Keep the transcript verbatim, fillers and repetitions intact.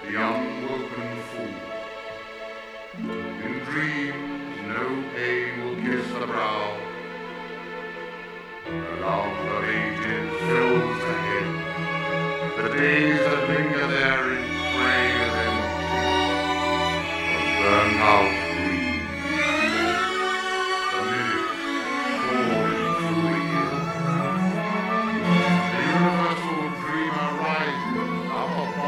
the unwoken fool. In dreams no pain will kiss the brow. The love of ages fills the head. The days that linger there